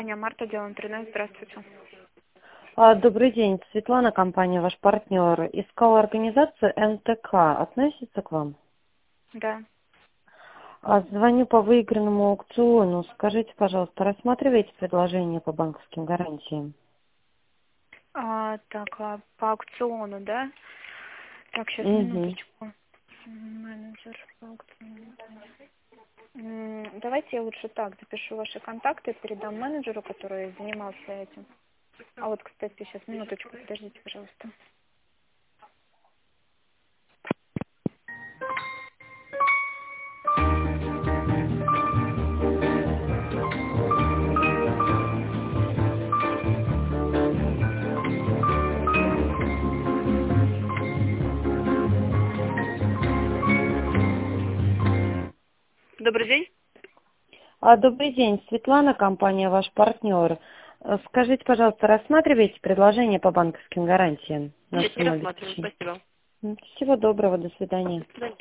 Марта, дело интернет. Здравствуйте. Добрый день. Светлана, компания «Ваш партнер». Искала организацию НТК. Относится к вам? Да. Звоню по выигранному аукциону. Скажите, пожалуйста, рассматриваете предложение по банковским гарантиям? По аукциону, да? Так, сейчас, Угу. минуточку. Менеджер по аукциону. Давайте я лучше так запишу ваши контакты, передам менеджеру, который занимался этим. А вот, кстати, сейчас, минуточку, подождите, пожалуйста. Добрый день. Добрый день. Светлана, компания «Ваш партнер». Скажите, пожалуйста, рассматриваете предложение по банковским гарантиям на Нет, не сумму рассматриваем. обеспечения? Спасибо. Всего доброго. До свидания. До свидания.